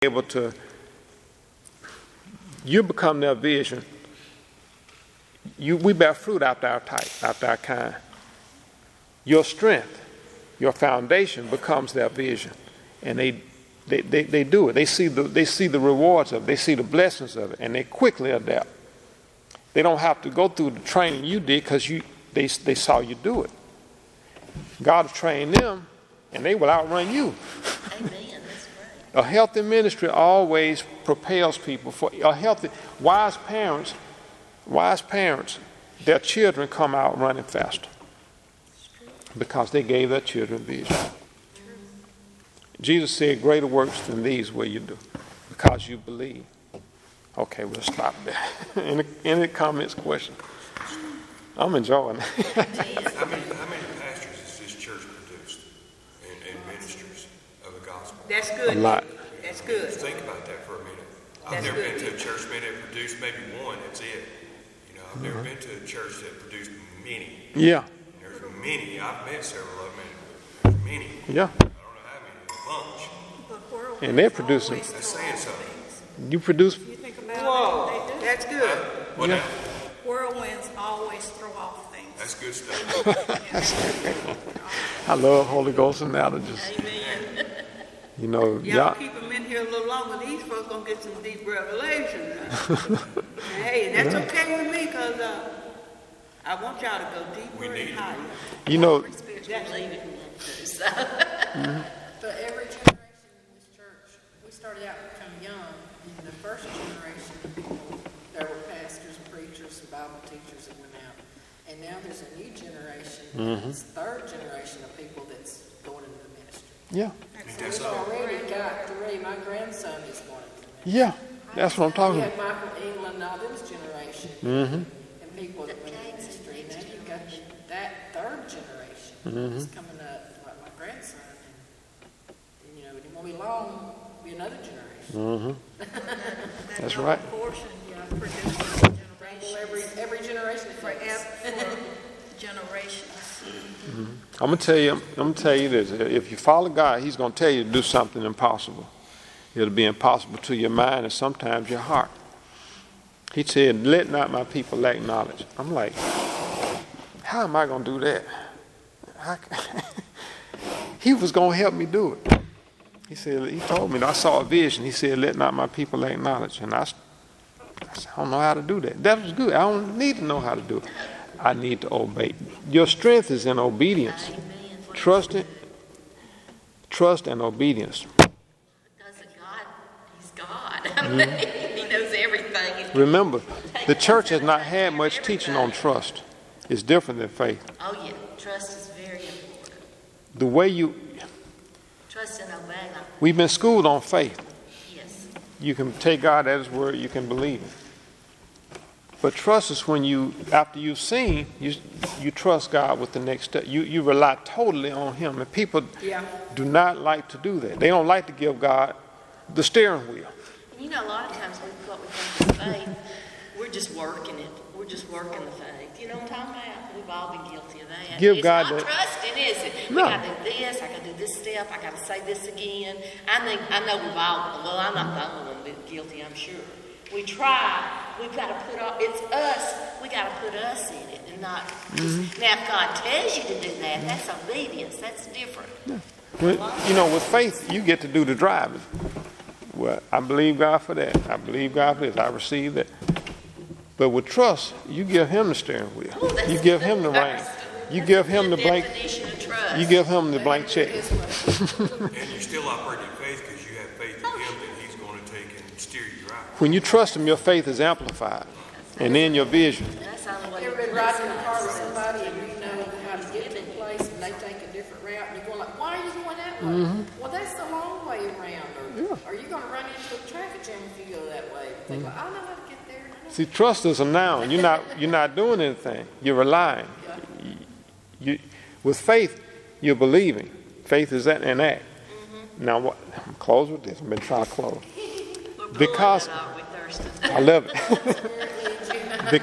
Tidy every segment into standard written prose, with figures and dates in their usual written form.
able to, you become their vision. We bear fruit after our type, after our kind. Your strength, your foundation becomes their vision. And they do it. They see the rewards of it. They see the blessings of it, and they quickly adapt. They don't have to go through the training you did because they saw you do it. God will train them, and they will outrun you. Amen. That's right. A healthy ministry always propels people for a healthy, wise parents. Their children come out running faster because they gave their children vision. Jesus said, "Greater works than these will you do, because you believe." Okay, we'll stop there. Any comments, questions? I'm enjoying it. How many pastors has this church produced and ministers of the gospel? That's good. A lot. That's good. Think about that for a minute. I've That's never good. been to a church that produced maybe one. That's it. I've never been to a church that produced many. Yeah. There's many. I've met several of them. And there's many. Yeah. I don't know how many. A bunch. And they're producing. That's saying something. You produce. You think about Whoa, it, they do. that's good. What Yeah. now? Whirlwinds always throw off things. That's good stuff. I love Holy Ghost analogies. Amen. You know, Y'all keep them in here a little longer. These folks gonna get some deep revelation. Hey, and that's okay with me, because I want y'all to go deeper and higher. you know, Spiritual leading. So. But every generation in this church, we started out kind of young. In the first generation of people, there were pastors, preachers, and Bible teachers that went out. And now there's a new generation, it's third generation of people that's going into the ministry. yeah, That's We've all. already got three. My grandson is going into the ministry. yeah. That's what I'm We talking had about. Michael England, all those generation, and people that went into the ministry. Now you've got that third generation that's coming up, like my grandson. And it won't be long, it'll be another generation. That's right. Portion, produces Well, generations. every generation is like For generations. I'm gonna tell you this. If you follow God, He's gonna tell you to do something impossible. It'll be impossible to your mind and sometimes your heart. He said, "Let not my people lack knowledge." I'm like, how am I gonna do that? He was gonna help me do it. He said, he told me, I saw a vision. He said, "Let not my people lack knowledge." And I said, I don't know how to do that. That was good. I don't need to know how to do it. I need to obey. Your strength is in obedience. Amen. Trust and obedience. Because of God, He's God. I mean, He knows everything. Remember, the church has not had much teaching on trust. It's different than faith. Oh yeah, trust is very important. The way Trust and obey. we've been schooled on faith. Yes. You can take God at His word, you can believe Him. But trust is when after you've seen, you trust God with the next step. You rely totally on Him. And people do not like to do that. They don't like to give God the steering wheel. And a lot of times what we think is faith, we're just working it. We're just working the faith. You know what I'm talking about? We've all been guilty of that. Give it's God not the- trusting, is it? No. We got to do this. I got to do this step. I got to say this again. I know we've all. Well, I'm not the only one that's guilty. I'm sure. We try. We've got to put it's us. We got to put us in it, and not. Now, if God tells you to do that, that's obedience. That's different. With faith, you get to do the driving. Well, I believe God for that. I believe God for this. I receive that. But with trust, you give Him the steering wheel. Oh, that's You give Him the rein. You give Him the blank. Definition of trust. You give Him the blank check. And you still operate in faith because you have faith in Him that He's going to take and steer you right. When you trust Him, your faith is amplified, and then your vision. That's the only way. Ever been riding in a car with somebody and you know how to get to the place and they take a different route and you're going like, why are you going that way? Well, that's the long way around. Or are you going to run into a traffic jam if you go that way? They go, I know how to get there. See, trust is a noun. You're not doing anything. You're relying. With faith, you're believing. Faith is an act. Now, I'm close with this. I've been trying to close. Because I love it.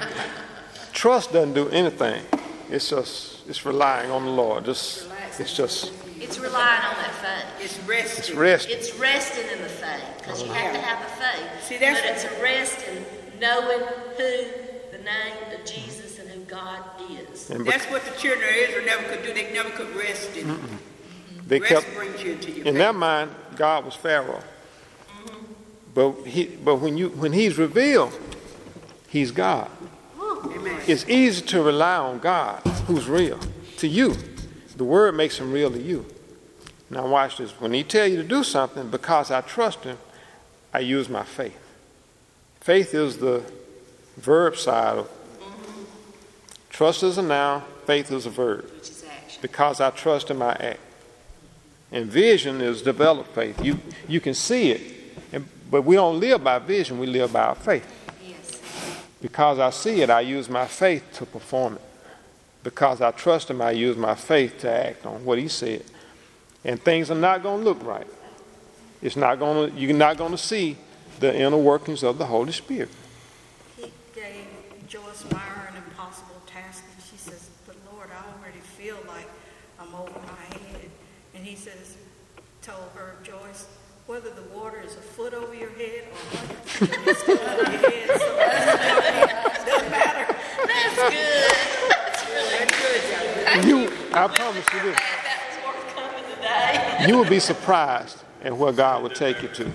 Trust doesn't do anything. It's relying on the Lord. It's just It's relying on that faith. It's resting. It's resting. It's resting in the faith, because you have to have the faith. See, that's- but it's a rest in knowing who the name of Jesus and who God is. And That's what the children of Israel never could do. They never could rest in it. they Rest kept, brings you into your in faith. their mind, God was Pharaoh. But when he's revealed, he's God. Amen. It's easy to rely on God, who's real, to you. The word makes him real to you. Now watch this. When he tell you to do something, because I trust him, I use my faith. Faith is the verb side of trust is a noun, faith is a verb. Which is action. Because I trust him, I act. And vision is developed faith. You can see it, but we don't live by vision, we live by our faith. Yes. Because I see it, I use my faith to perform it. Because I trust him, I use my faith to act on what he said. And things are not going to look right. You're not going to see the inner workings of the Holy Spirit. He gave Joyce Meyer an impossible task, and she says, but Lord, I already feel like I'm over my head. And he says, told her, Joyce, whether the water is a foot over your head or 100 feet it's over your head, so it doesn't matter. That's good. That's really good. I promise you this. That was worth coming today. You will be surprised at where God will take you to.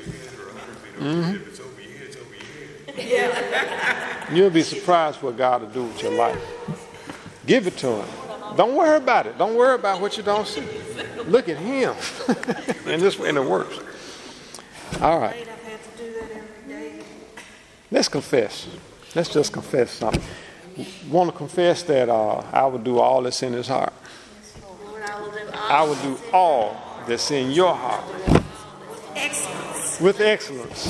You'll be surprised what God will do with your life. Give it to him. Don't worry about it. Don't worry about what you don't see. Look at him. and it works. All right. I've had to do that every day. Let's confess. Let's just confess something. Want to confess that I will do all that's in his heart. Lord, I will do all that's in your heart Excellence. with excellence.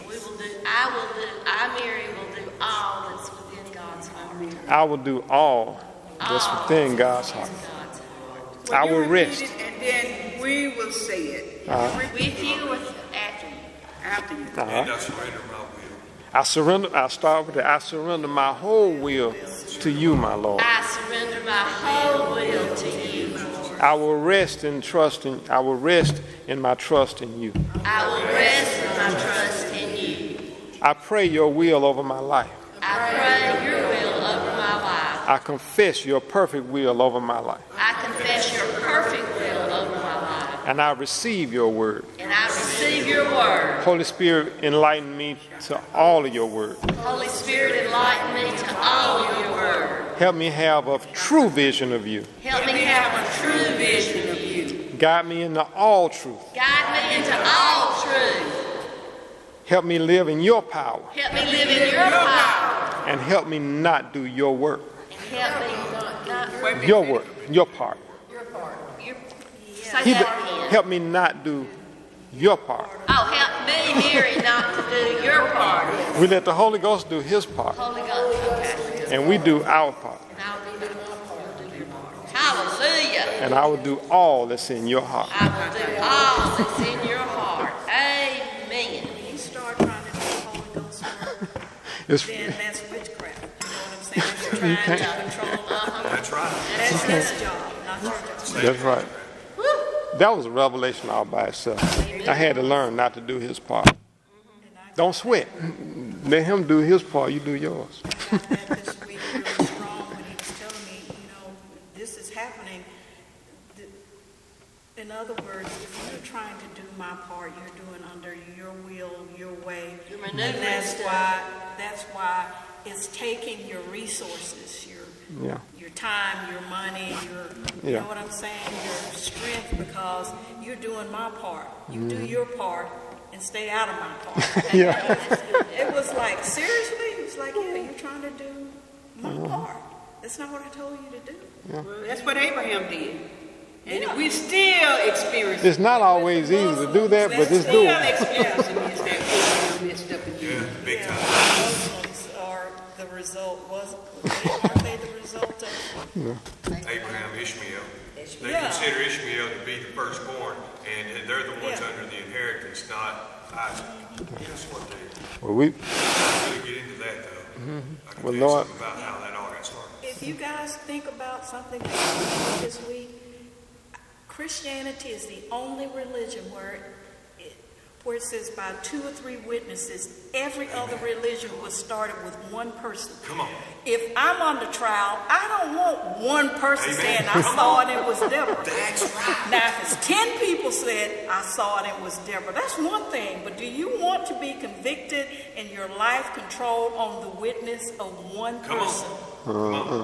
Mary, will do all that's within God's heart. I will do all that's within God's heart. Well, I you will repeat rest. it, and then we will say it. With you, after you. After you. And I surrender my will. I start with that. I surrender my whole will to you, my Lord. I surrender my whole will to you. I will rest in my trust in you. I will rest in my trust in you. I pray your will over my life. I pray your will over my life. I confess your perfect will over my life. I confess your perfect will over my life. And I receive your word. And I receive your word. Holy Spirit, enlighten me to all of your word. Holy Spirit, enlighten me to all of your word. Help me have a true vision of you. Help me have a true vision of you. Guide me into all truth. Guide me into all truth. Help me live in your power. Help me live in your power. And help me not do your work. And help me not Your work, your part. say that again. Help me not do your part. Oh, help me, Mary, not to do your part. We let the Holy Ghost do his part. Holy Ghost, okay. And we do our part. And I'll do my part. Do your part. Hallelujah. And I will do all that's in your heart. I will do all that's in your heart. Amen. When you start trying to do Holy Ghost work, It's, then that's witchcraft. You know what I'm saying? You're trying to control. That's right. That's his job, not your job. that's right. That was a revelation all by itself. I had to learn not to do his part. Don't sweat. Let him do his part, you do yours. I had this week really strong when he was telling me, you know, this is happening. In other words, if you're trying to do my part, you're doing under your will, your way. You're And maneuvering that's why it's taking your resources, Yeah. your time, your money, you Yeah. know what I'm saying, your strength, because you're doing my part. You do your part and stay out of my part. Yeah. It was like, seriously? It was like, yeah, you're trying to do my part. That's not what I told you to do. Well, that's what Abraham did. And we still experience It's not always easy to do that, but it's still doable. experiencing this, that Abraham messed up again. Yeah, big time. Muslims are the result, aren't they the result of? Abraham, Ishmael. They Yeah. consider Ishmael to be the firstborn, and they're the ones Yeah. under the inheritance, not Isaac. That's what they Well, we, really get into that, though. I can Well, tell you Lord- something about how that all got started. If you guys think about something that you did this week, Christianity is the only religion where it says by 2 or 3 witnesses. Every other religion was started with one person. Come on. If I'm under trial, I don't want one person saying I saw it and it was Deborah. That's right. Now, if it's 10 people said I saw it and it was Deborah, that's one thing. But do you want to be convicted and your life controlled on the witness of one Come person? on.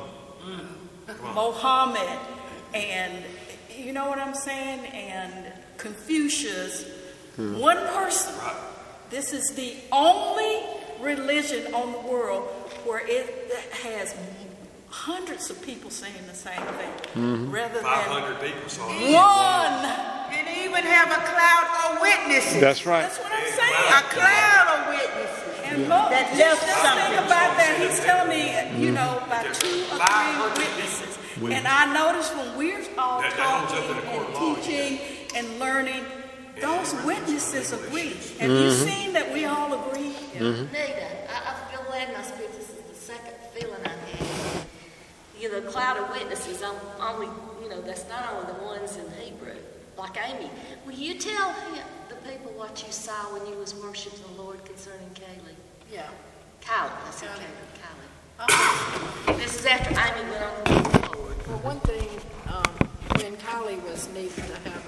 Mohammed, and you know what I'm saying? And Confucius, one person. Right. This is the only religion on the world where it has hundreds of people saying the same thing, rather than 500 people saw it. one. And even have a cloud of witnesses. That's right. That's what I'm A saying. cloud of witnesses. And That just left think something. about that. He's telling me, you know, by 2 or 3 witnesses. And I notice when we're all That holds up in talking a court and of law, teaching and learning, those witnesses agree. Have you seen that we all agree? Nita, I feel glad in my spirit. This is the second feeling I've had. You know, the cloud of witnesses, I'm only, you know, that's not only the ones in Hebrew, like Amy. Will you tell the people what you saw when you was worshiping the Lord concerning Kaylee? Yeah. Kylie, I said Kaylee. This is after Amy went on with the Lord. Well, one thing, when Kylie was needing to have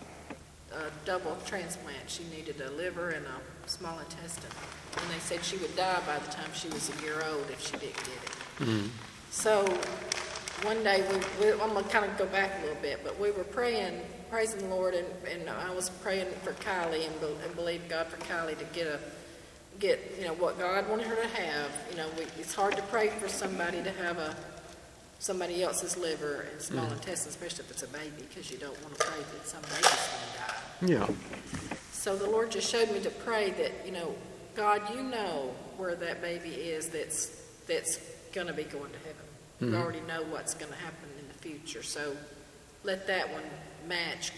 a double transplant, she needed a liver and a small intestine. And they said she would die by the time she was a year old if she didn't get it. So one day, I'm going to kind of go back a little bit, but we were praying, praising the Lord, and I was praying for Kylie and believed God for Kylie to get you know, what God wanted her to have. You know, it's hard to pray for somebody to have somebody else's liver and small intestine, especially if it's a baby, because you don't want to pray that some baby's going to die. Yeah. So the Lord just showed me to pray that, you know, God, you know where that baby is that's going to be going to heaven. You already know what's going to happen in the future. So let that one match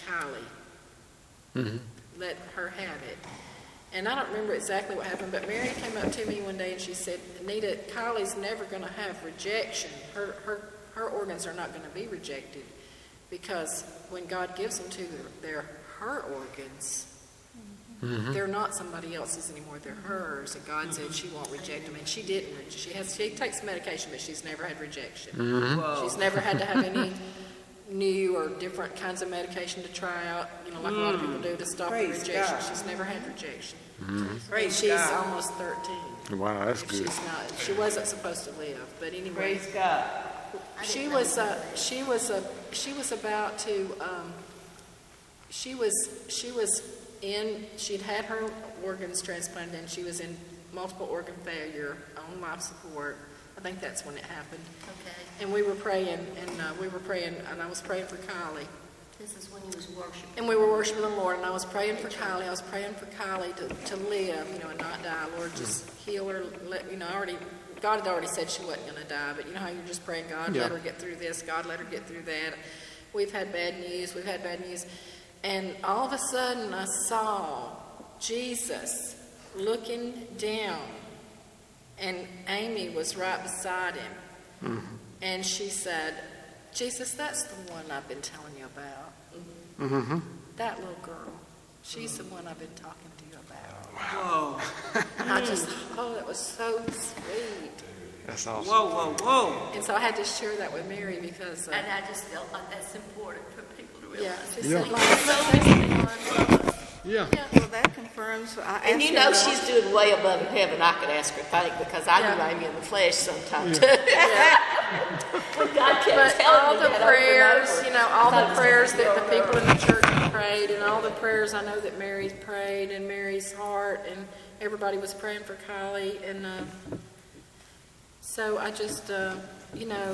Kylie. Let her have it. And I don't remember exactly what happened, but Mary came up to me one day and she said, Anita, Kylie's never going to have rejection. Her organs are not going to be rejected, because when God gives them to her, they're her organs. They're not somebody else's anymore. They're hers. And God said she won't reject them. And she didn't. She takes medication, but she's never had rejection. She's never had to have any new or different kinds of medication to try out, you know, like a lot of people do to stop the Praise rejection. God. She's never had rejection. Praise She's God. almost 13. Wow, that's If good. she's not. She wasn't supposed to live, but anyway. Praise God. She was about to she'd had her organs transplanted, and she was in multiple organ failure on life support. I think that's when it happened. Okay. And we were praying, and I was praying for Kylie. This is when you was worshiping. And we were worshiping the Lord, and I was praying for Kylie. I was praying for Kylie to live, you know, and not die. Lord, just heal her. God had already said she wasn't going to die, but you know how you're just praying, God, let her get through this. God, let her get through that. We've had bad news. And all of a sudden, I saw Jesus looking down, and Amy was right beside him. And she said, Jesus, that's the one I've been telling you about. That little girl. She's the one I've been talking to you about. Whoa. And I just, that was so sweet. That's awesome. Whoa, whoa, whoa. And so I had to share that with Mary because, And I just felt like that's important for people to realize. yeah, she Yeah. said, like, Yeah. Well, that confirms. And you know she's doing way above in heaven. I could ask her thank, because I knew Amy in the flesh sometimes too. When God kept But telling all me the that prayers, over and over. you know, all the prayers that the people in the church prayed, and all the prayers I know that Mary's prayed, and Mary's heart, and everybody was praying for Kylie, and so I just, you know,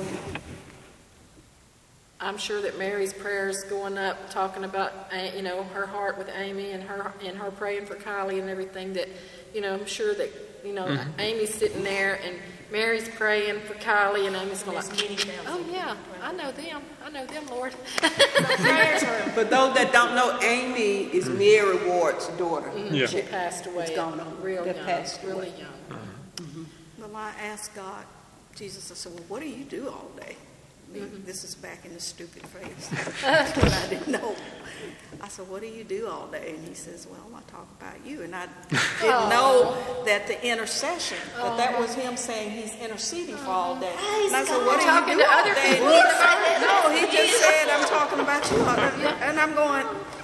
I'm sure that Mary's prayers going up, talking about, you know, her heart with Amy, and her praying for Kylie and everything, that, you know, I'm sure that, you know, Amy's sitting there and Mary's praying for Kylie, and Amy's going like, oh yeah, I know them, Lord. For those that don't know, Amy is Mary Ward's daughter. Yeah. She passed away It's gone on. real That young, passed really away. young. Well, I asked God, Jesus, I said, well, what do you do all day? This is back in the stupid phase. When I didn't know. I said, what do you do all day? And he says, well, I talk about you. And I didn't know that the intercession, that was him saying he's interceding for all day. And I said, what are you doing all day? No, he just said, I'm talking about you all day. And I'm going,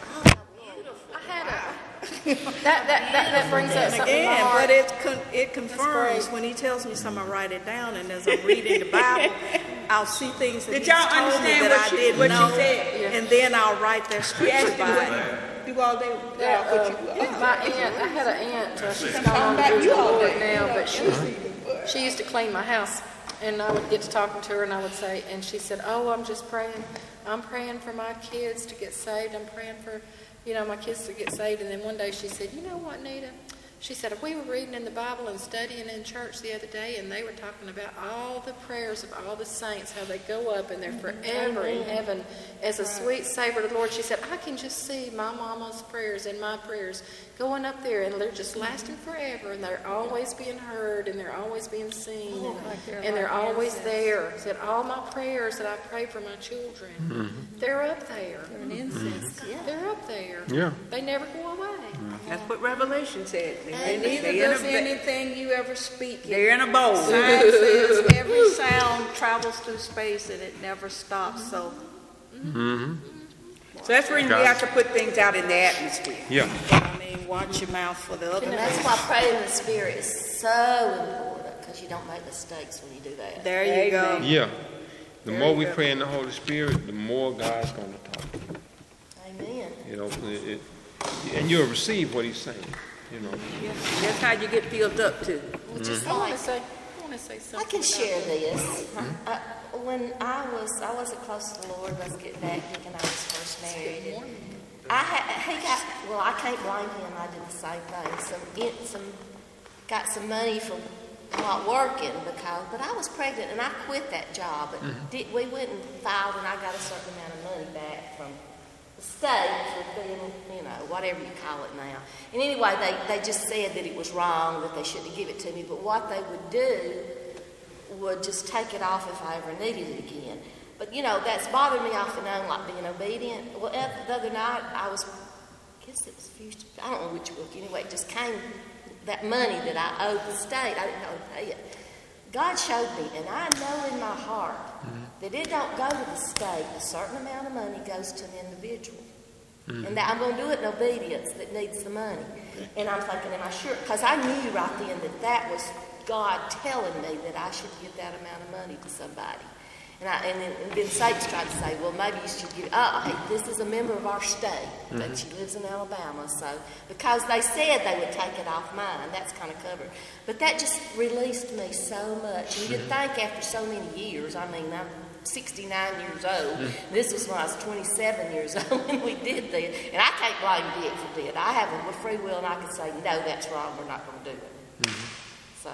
That brings up something in my again, heart. but it confirms when he tells me something, I write it down, and as I'm reading the Bible, I'll see things that Did he's y'all told me understand that what I she- didn't what she know, said? and then I'll write their scripture by it. do all day. My aunt, I had an aunt, she's talking gone on about to the you all Lord day. now, but she used to clean my house. And I would get to talking to her and I would say, and she said, oh, I'm just praying. I'm praying for my kids to get saved. I'm praying for, my kids to get saved. And then one day she said, you know what, Nita? She said, we were reading in the Bible and studying in church the other day, and they were talking about all the prayers of all the saints, how they go up and they're forever in heaven as a sweet savor to the Lord. She said, I can just see my mama's prayers and my prayers going up there, and they're just lasting forever, and they're always being heard, and they're always being seen, and they're always there. She said, all my prayers that I pray for my children, they're up there. An incense. They're up there. Yeah. They never go away. That's what Revelation said. And neither does anything you ever speak. They're in a bowl. Science says every sound travels through space and it never stops. So So that's the reason we have to put things out in the atmosphere. Yeah. I mean, watch your mouth for the other. And that's why praying in the Spirit is so important, because you don't make mistakes when you do that. There you go. Yeah. The There more you we go. pray in the Holy Spirit, the more God's going to talk. Amen. And you'll receive what He's saying. That's how you get filled up too. Well, just I want like to say something. I can share this. When I wasn't close to the Lord. Let's get back thinking I was first married. I can't blame him. I did the same thing. Got some money from not working but I was pregnant and I quit that job. But we went and filed and I got a certain amount of money back from the state for being, whatever you call it now. And anyway, they just said that it was wrong, that they shouldn't give it to me. But what they would do would just take it off if I ever needed it again. But, that's bothered me off and on, like being obedient. Well, the other night, I guess it was I don't know which book. Anyway, it just came, that money that I owed the state, I didn't know how to pay it. God showed me, and I know in my heart that it don't go to the state. A certain amount of money goes to an individual. And that I'm going to do it in obedience that needs the money. And I'm thinking, am I sure? Because I knew right then that was God telling me that I should give that amount of money to somebody. And then Satan's tried to say, well, maybe you should give, this is a member of our state, but she lives in Alabama. So, because they said they would take it off mine, that's kind of covered. But that just released me so much. And you'd think after so many years, I'm 69 years old. This was when I was 27 years old when we did this. And I can't blame Dick for it. I have a free will and I can say, no, that's wrong, we're not going to do it. So,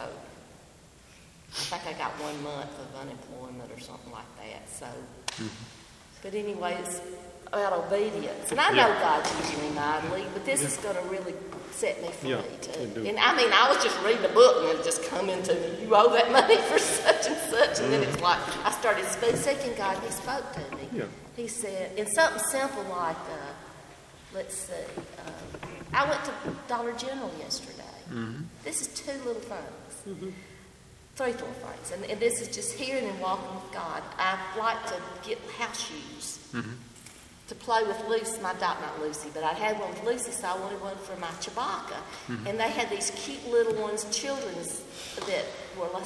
I think I got 1 month of unemployment or something like that. So, but anyway, it's about obedience. And I know God's using me mightily, but this is going to really set me free too. And I was just reading a book and it just come into me, you owe that money for such and such. And then it's like, I started seeking God and He spoke to me. Yeah. He said, and something simple like, let's see, I went to Dollar General yesterday. This is 2 little things. 3 little things. And this is just hearing and walking with God. I'd like to get house shoes to play with Lucy, not Lucy, but I had one with Lucy, so I wanted one for my Chewbacca. And they had these cute little ones, children's, that were